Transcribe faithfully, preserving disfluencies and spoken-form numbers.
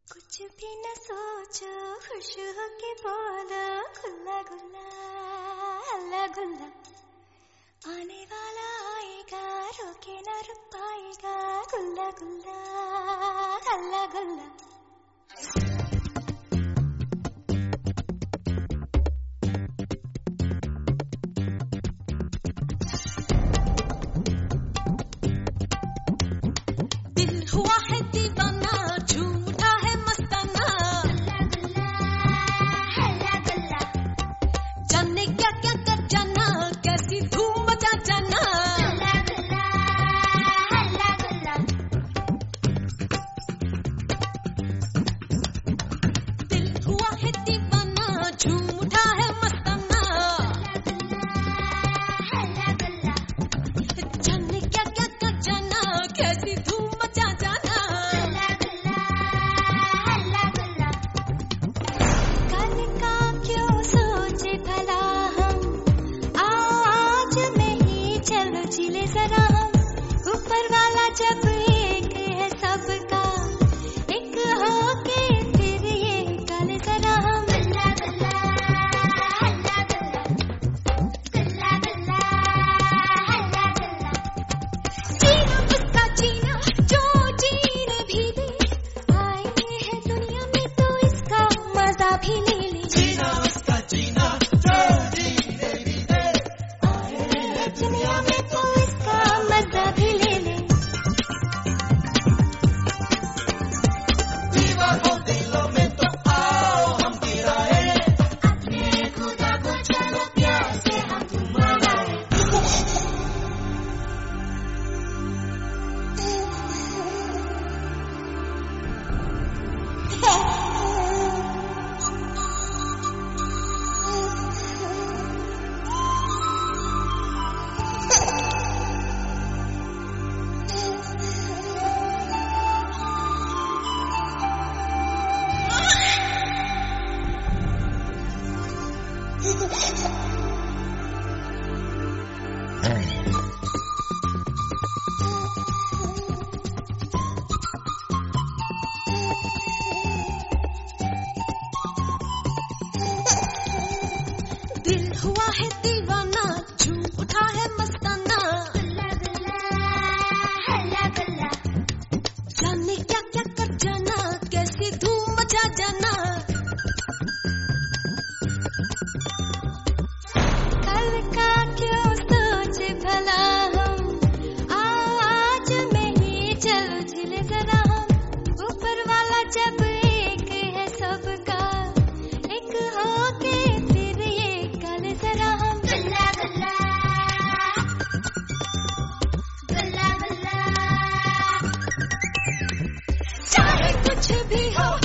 कुछ भी न सोचो, खुश होके बोलो, खुला गुल्ला हल्ला गुल्ला। आने वाला आएगा, रोके न रुक पाएगा, गुल्ला गुल्ला हल्ला गुल्ला। दिल हुआ है दीवाना, झूम उठा है मस्ताना, हल्ला गुल्ला। जाने क्या क्या कर जाना, कैसी धूम मचा जाना, हल्ला गुल्ला हल्ला गुल्ला। दिल हुआ है दीवाना, झूम उठा है मस्ताना, हल्ला गुल्ला। जाने क्या क्या कर जाना, कैसी धूम मचा जाना, हल्ला गुल्ला हल्ला गुल्ला। कल का क्यों सोचे भला हम, आज में ही चलो जिले जरा हम। ऊपर वाला जब एक है सबका, एक होके फिर ये कल जरा हम। गुल्ला गुल्ला हल्ला गुल्ला, गुल्ला गुल्ला हल्ला गुल्ला। जीना उसका जीना जो जीने भी दे, आए हैं दुनिया में तो इसका मजा भी ले ले। जीना उसका जीना जो जीने भी दे, आए हैं दुनिया में तो इसका मजा भी ले ले। दीवारों दिलों में तो आओ हम गिराए, अपने खुदा को चलो प्यार से हम मनाए। दिल हुआ है दीवाना, झूम उठा है मस्ताना, गुल्ला गुल्ला हल्ला गुल्ला। जाने क्या क्या कर जाना, कैसी धूम मचा जाना। कल का क्यों सोच भला हम, आज में ही चलो झिले जरा हम। ऊपर वाला जब एक है सबका, एक होके फिर ये कल जरा हम। गुल्ला गुल्ला गुल्ला गुल्ला। चाहे कुछ भी हो,